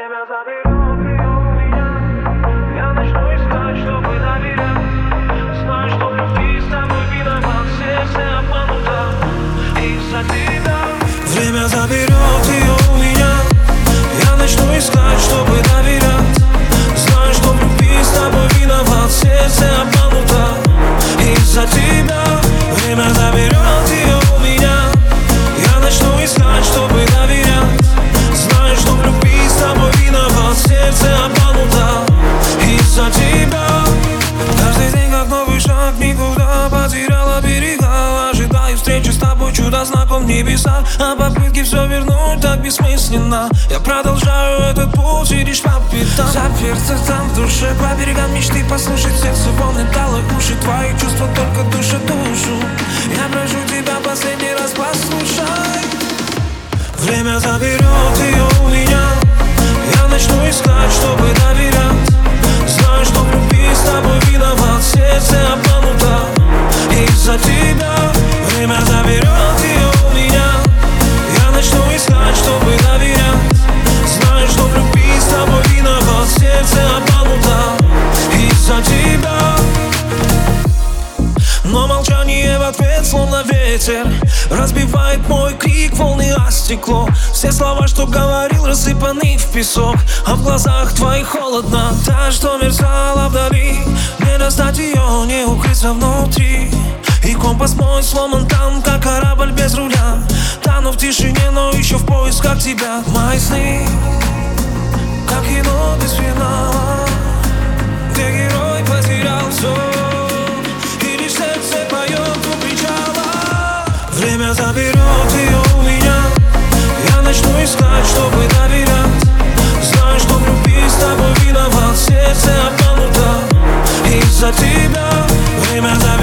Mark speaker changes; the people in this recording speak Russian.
Speaker 1: Время заберет ее у меня. Я начну искать, чтобы доверять. Знаю, что в любви с тобой виноват. Сердце обмануто из-за тебя. Время заберет ее у меня. Я начну искать, чтобы доверять. Знаю, что в любви с тобой виноват. Сердце обмануто из-за тебя. Время заберет ее у меня. Я начну искать, чтобы доверять. Знаю, что в любви с тобой виноват. Сердце обмануто из-за тебя. Каждый день как новый шаг, никуда потеряла берега. Ожидаю встречи с тобой, чудо знаком в небесах. А попытки все вернуть так бессмысленно. Я продолжаю этот путь и лишь по пятам. Заперто там в душе, по берегам мечты. Послушать сердце волны дало уши. Твои чувства только душа душу. Я прошу тебя последний раз, послушай. Время заберет ее у меня. Я начну искать, чтобы доверять. Знаю, что в любви с тобой виноват. Сердце обмануто из-за тебя. Время заберет ее у меня. Я начну искать, чтобы доверять. Знаю, что в любви с тобой виноват. Сердце обмануто из-за тебя. Но молчание в ответ, словно ветер, разбивает мой крик, волны о стекло. Все слова, что говорил, рассыпаны в песок. А в глазах твоих холодно. Та, что мерцала вдали, не достать ее, не укрыться внутри. И компас мой сломан там, как корабль без руля. Тану в тишине, но еще в поисках тебя. Мои сны, как кино без финала, где герой потерял все. Время заберет ее у меня. Я начну искать, чтобы доверять. Знаю, что в любви с тобой виноват. Сердце обмануто из-за тебя. Время заберет.